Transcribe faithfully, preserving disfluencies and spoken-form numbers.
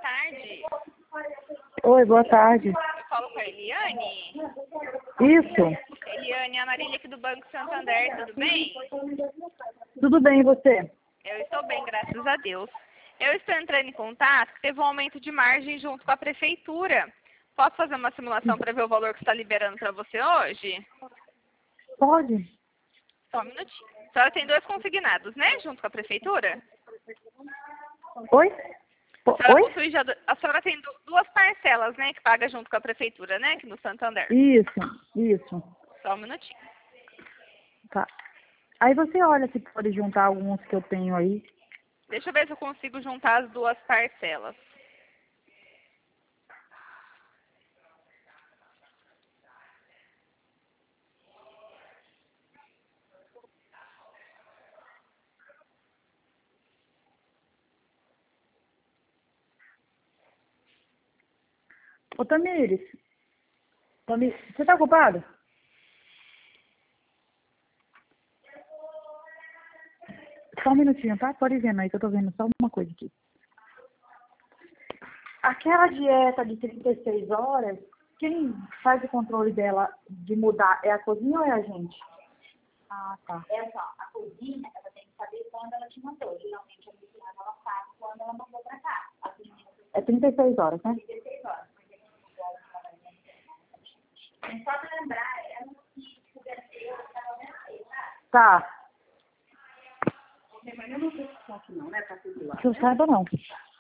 tarde. Oi, boa tarde. Eu falo com a Eliane. Isso. Eliane, a Marília aqui do Banco Santander, tudo bem? Tudo bem, e você? Eu estou bem, graças a Deus. Eu estou entrando em contato, que teve um aumento de margem junto com a prefeitura. Posso fazer uma simulação para ver o valor que está liberando para você hoje? Pode? Só um minutinho. A senhora tem dois consignados, né? Junto com a prefeitura? Oi? A senhora, Oi? possui já, a senhora tem du- duas parcelas, né? Que paga junto com a prefeitura, né? Aqui no Santander. Isso, isso. Só um minutinho. Tá. Aí você olha se pode juntar alguns que eu tenho aí. Deixa eu ver se eu consigo juntar as duas parcelas. Ô, Tamires. Tamires, você tá ocupado? Só um minutinho, tá? Pode vendo aí que eu tô vendo só uma coisa aqui. Aquela dieta de trinta e seis horas, quem faz o controle dela de mudar é a cozinha ou é a gente? Ah, tá. É só, a cozinha, ela tem que saber quando ela te mandou. Geralmente a medicina ela faz quando ela mandou pra cá. As meninas É trinta e seis horas, né? trinta e seis horas, porque a gente não pode trabalhar na internet. Mas só pra lembrar, ela que converteu, ela não sei, tá? Tá. Mas eu não sei se aqui não, né? Pra tudo lá. Que eu saiba, não.